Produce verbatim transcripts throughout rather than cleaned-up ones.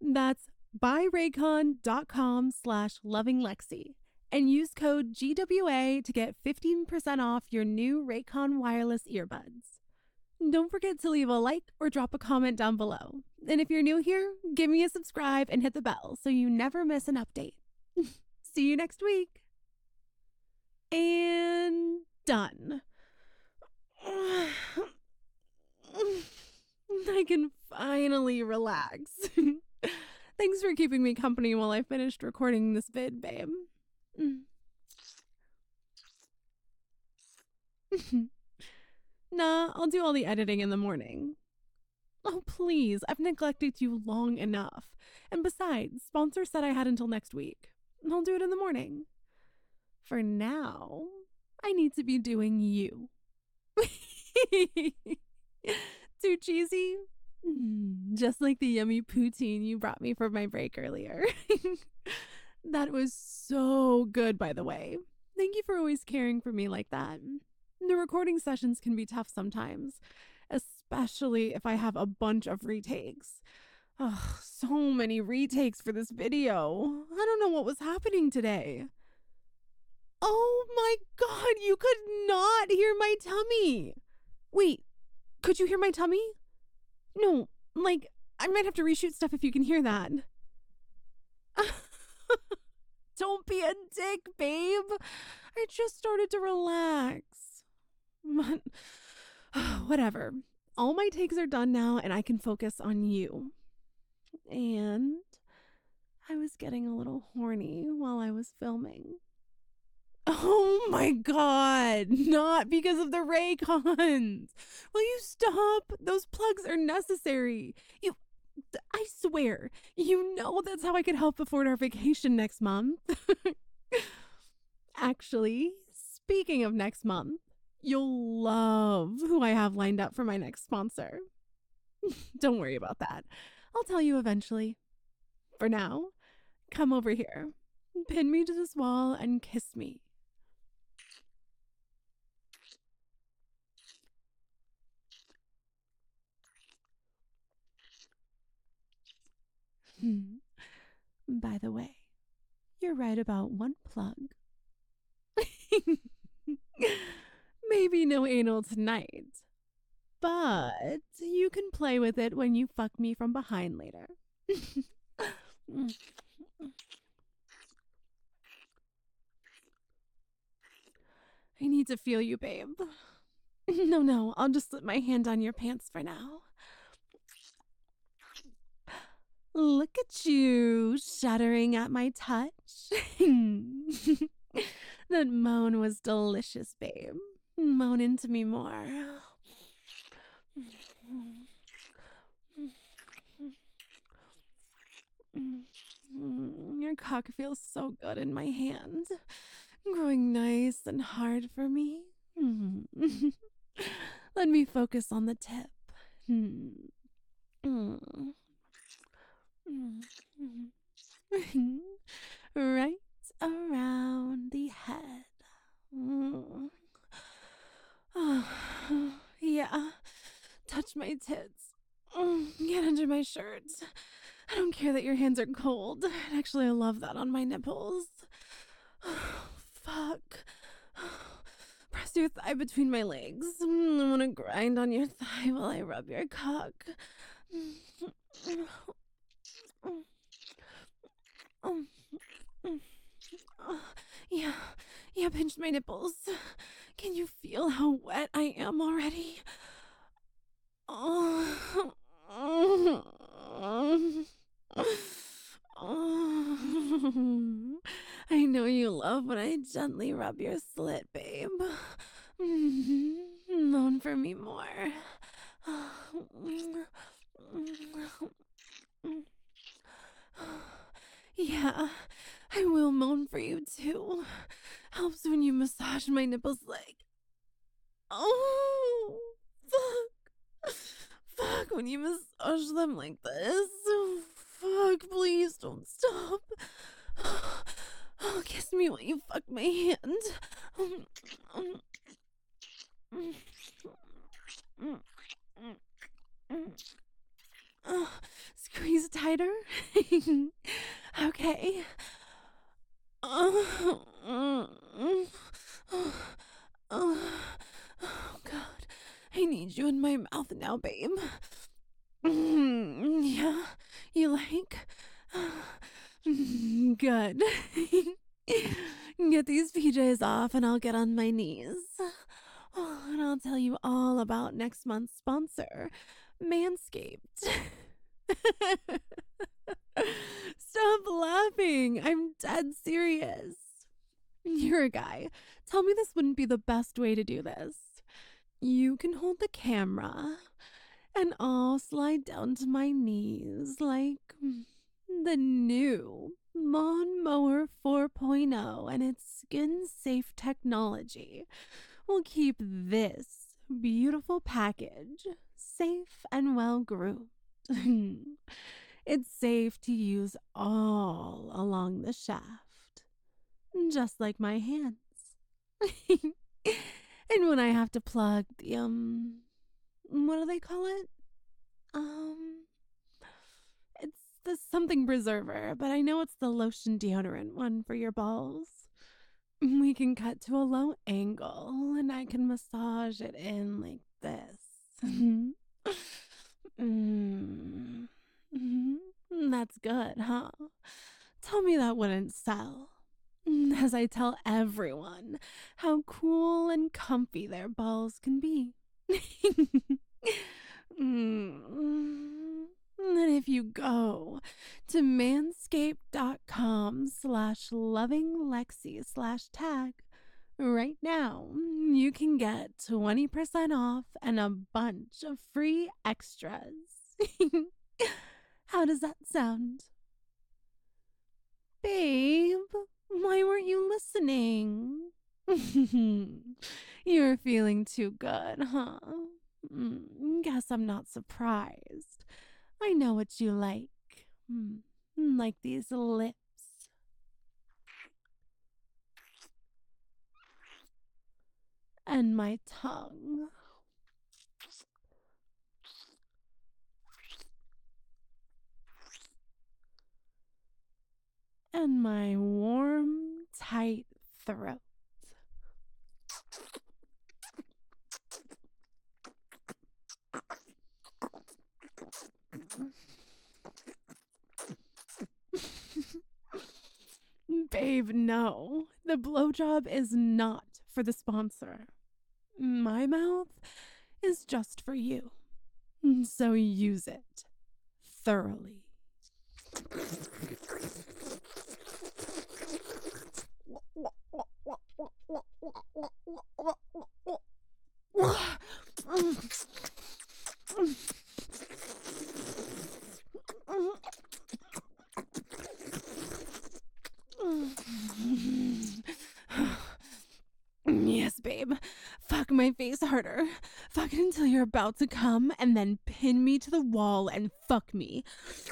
That's buyraycon.com slash lovinglexi and use code G W A to get fifteen percent off your new Raycon wireless earbuds. Don't forget to leave a like or drop a comment down below. And if you're new here, give me a subscribe and hit the bell so you never miss an update. See you next week. And done. I can finally relax. Thanks for keeping me company while I finished recording this vid, babe. Nah, I'll do all the editing in the morning. Oh, please, I've neglected you long enough. And besides, sponsor said I had until next week. I'll do it in the morning. For now, I need to be doing you. Too cheesy? Just like the yummy poutine you brought me for my break earlier. That was so good, by the way. Thank you for always caring for me like that. The recording sessions can be tough sometimes, especially if I have a bunch of retakes. Ugh, so many retakes for this video. I don't know what was happening today. Oh my god, you could not hear my tummy. Wait, could you hear my tummy? No, like, I might have to reshoot stuff if you can hear that. Don't be a dick, babe. I just started to relax. But, whatever. All my takes are done now and I can focus on you. And I was getting a little horny while I was filming. Oh my god, not because of the Raycons. Will you stop? Those plugs are necessary. You, I swear, you know that's how I could help afford our vacation next month. Actually, speaking of next month, you'll love who I have lined up for my next sponsor. Don't worry about that. I'll tell you eventually. For now, come over here. Pin me to this wall and kiss me. Hmm. By the way, you're right about one plug. Maybe no anal tonight, but you can play with it when you fuck me from behind later. I need to feel you, babe. No, no, I'll just slip my hand on your pants for now. Look at you, shuddering at my touch. That moan was delicious, babe. Moan into me more. Your cock feels so good in my hand, growing nice and hard for me. Let me focus on the tip. Right around the head. Yeah, touch my tits. Get under my shirts. I don't care that your hands are cold. Actually, I love that on my nipples. Fuck. Press your thigh between my legs. I want to grind on your thigh while I rub your cock. Yeah, yeah, pinch my nipples. Can you feel how wet I am already? Oh. I know you love when I gently rub your slit, babe. Moan for me more. Yeah, I will moan for you too. Helps when you massage my nipples like. Oh, fuck. Fuck when you massage them like this. Oh, fuck, please don't stop. Oh, kiss me while you fuck my hand. Oh, squeeze tighter. Okay. Oh, oh, oh, God. I need you in my mouth now, babe. Mm, yeah, you like? Mm, good. Get these P Js off and I'll get on my knees. Oh, and I'll tell you all about next month's sponsor, Manscaped. Stop laughing. I'm dead serious. You're a guy. Tell me this wouldn't be the best way to do this. You can hold the camera and I'll slide down to my knees like the new Lawnmower 4.0 and its skin-safe technology will keep this beautiful package safe and well-groomed. It's safe to use all along the shaft, just like my hands. And when I have to plug the, um, what do they call it? Um, it's the something preserver, but I know it's the lotion deodorant one for your balls. We can cut to a low angle and I can massage it in like this. mm. That's good, huh? Tell me that wouldn't sell. As I tell everyone how cool and comfy their balls can be. mm. And if you go to manscaped.com slash lovinglexi slash tag right now, you can get twenty percent off and a bunch of free extras. How does that sound? Babe, why weren't you listening? You're feeling too good, huh? Mm, guess I'm not surprised. I know what you like. Mm, like these lips. And my tongue. And my warm, tight throat. Babe, no. The blowjob is not for the sponsor. My mouth is just for you. So use it thoroughly. Yes, babe. Fuck my face harder. Fuck it until you're about to come and then pin me to the wall and fuck me.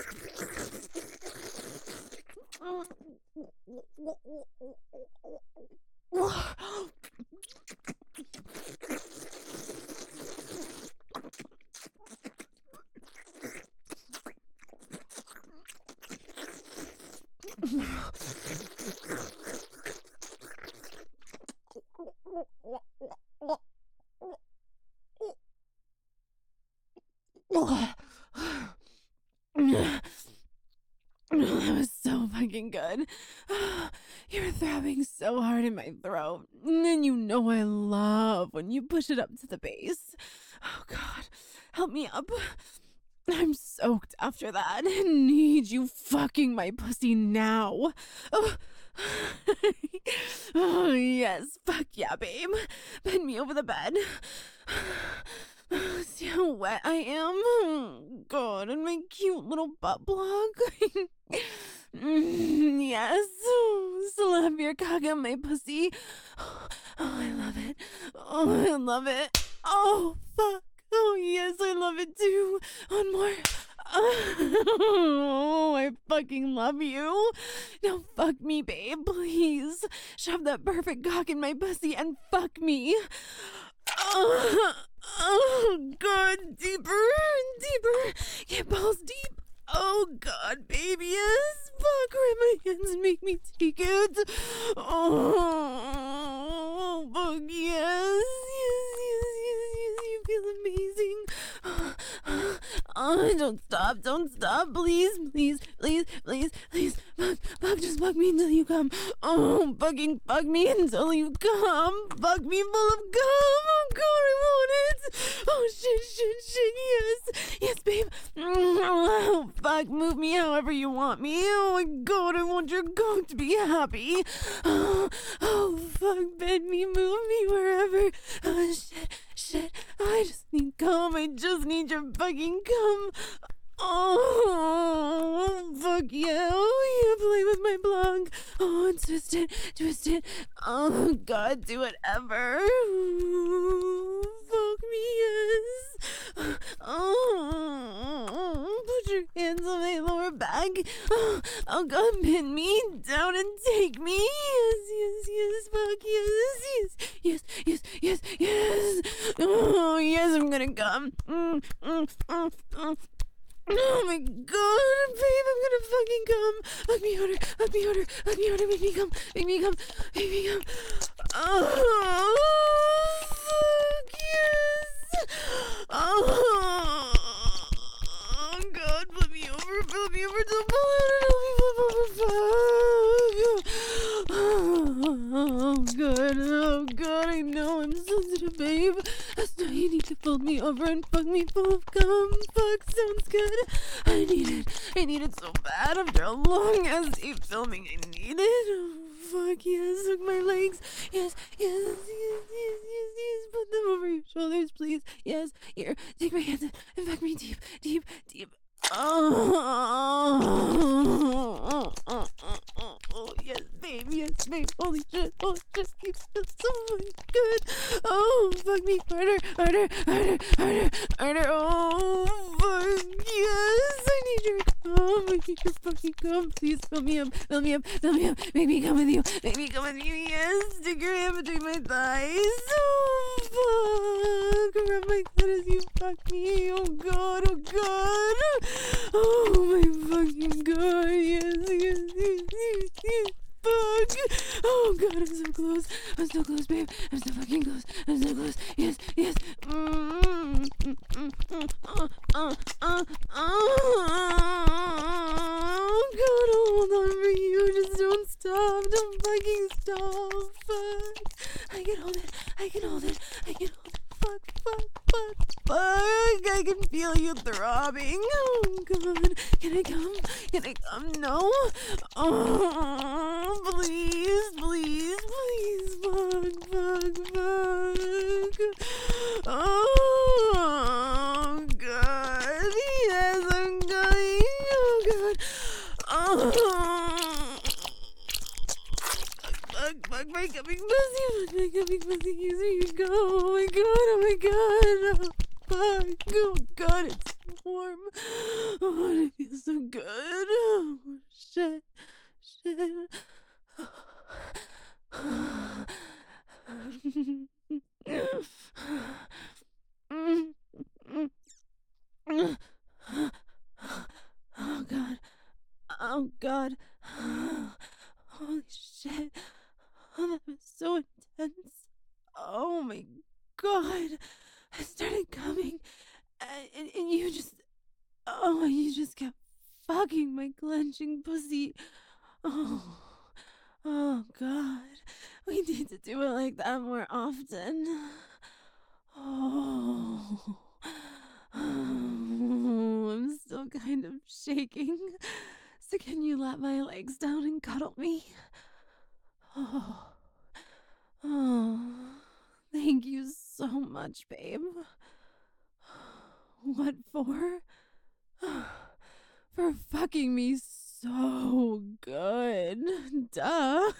That was so fucking good. You're throbbing so hard in my throat. And you know I love when you push it up to the base. Oh, God. Help me up. I'm soaked after that. I need you fucking my pussy now. Oh. Oh, yes. Fuck yeah, babe. Bend me over the bed. See how wet I am? Oh, God, and my cute little butt plug. mm, yes. Slap your cock on my pussy. Oh, I love it. Oh, I love it. Oh, fuck. Oh, yes, I love it too. One more. Oh, I fucking love you. Now fuck me, babe, please. Shove that perfect cock in my pussy and fuck me. Oh, oh, God, deeper, deeper. Get balls deep. Oh God, baby, yes. Fuck, grab my hands and make me take it. Oh, fuck, yes. Yes, yes, yes, yes. You feel amazing. Oh, don't stop, don't stop. Please, please, please, please, please. Fuck, fuck, just fuck me until you come. Oh, fucking fuck me until you come. Fuck me full of cum. Oh God, I want it. Oh shit, shit, shit, yes. Yes, babe. Oh, fuck, move me however you want me. Oh my God, I want your cock to be happy. Oh, oh, fuck, bend me, move me wherever. Oh shit, shit. I just need cum. I just need your fucking cum. Oh, fuck yeah. Oh, yeah, play with my blog. Oh, twist it, twist it. Oh, God, do whatever. Ooh, fuck me, yes. Oh, put your hands on my lower back. Oh, oh, God, pin me down and take me. Yes, yes, yes, fuck yes, yes, yes, yes, yes, yes. Oh, yes, I'm gonna come. Mm, mm, mm, mm. Oh my God, babe, I'm gonna fucking come. Fuck me harder, fuck me harder, fuck me harder, make me come, make me come, make me come. Oh, fuck yes. Oh, God, flip me over, flip me over, don't pull out and help me flip over, fuck. Oh, God, oh, God, I know I'm sensitive, babe. That's why you need to fold me over and fuck me full of cum. Fuck, sounds good. I need it. I need it so bad after a long ass day filming. I need it. Oh, fuck yes. Hook my legs. Yes, yes, yes, yes, yes, yes. Put them over your shoulders, please. Yes, here. Take my hands and fuck me deep, deep, deep. Oh, oh, oh, oh, oh, oh, yes, babe, yes, babe, holy shit, holy shit, you feel so good. Oh, fuck me, harder, harder, harder, harder, harder, oh, fuck, yes, I need your cum, I need your fucking cum, please fill me up, fill me up, fill me up, make me come with you, make me come with you, yes, stick your hand between my thighs, oh, fuck, rub my clit as you fuck me, oh God, oh God. Oh my fucking God, yes, yes, yes, yes, yes, fuck. Oh God, I'm so close, I'm so close, babe, I'm so fucking close, I'm so close, yes, yes. Mm-hmm. Mm-hmm. Uh, uh, uh, oh God, I'll hold on for you, just don't stop, don't fucking stop, fuck. I can hold it, I can hold it, I can hold it. Fuck, fuck, fuck, fuck. I can feel you throbbing. Oh, God. Can I come? Can I come? No. Oh, please, please, please. Fuck, fuck, fuck. Oh, God. Yes, I'm dying. Oh, God. Oh. Fuck, fuck, my coming pussy, fuck, my coming pussy, here you go, oh my God, oh my God, oh fuck, oh God, it's warm, oh, it feels so good, oh shit, shit, oh God, oh God, holy shit. Oh, that was so intense. Oh my God. I started coming and, and, and you just, oh, you just kept fucking my clenching pussy. Oh, oh God. We need to do it like that more often. Oh, oh I'm still kind of shaking. So can you let my legs down and cuddle me? Oh. Oh, thank you so much, babe. What for? For fucking me so good. Duh.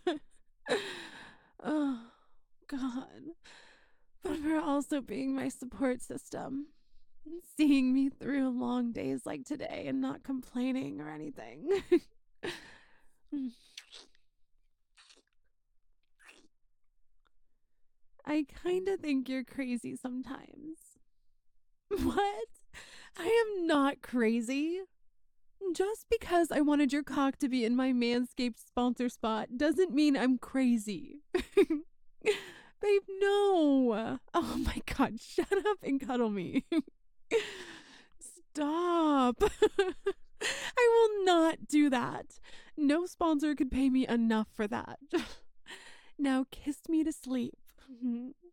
Oh, God. But for also being my support system. Seeing me through long days like today and not complaining or anything. I kinda think you're crazy sometimes. What? I am not crazy. Just because I wanted your cock to be in my Manscaped sponsor spot doesn't mean I'm crazy. Babe, no. Oh my god, shut up and cuddle me. Stop. I will not do that. No sponsor could pay me enough for that. Now kiss me to sleep.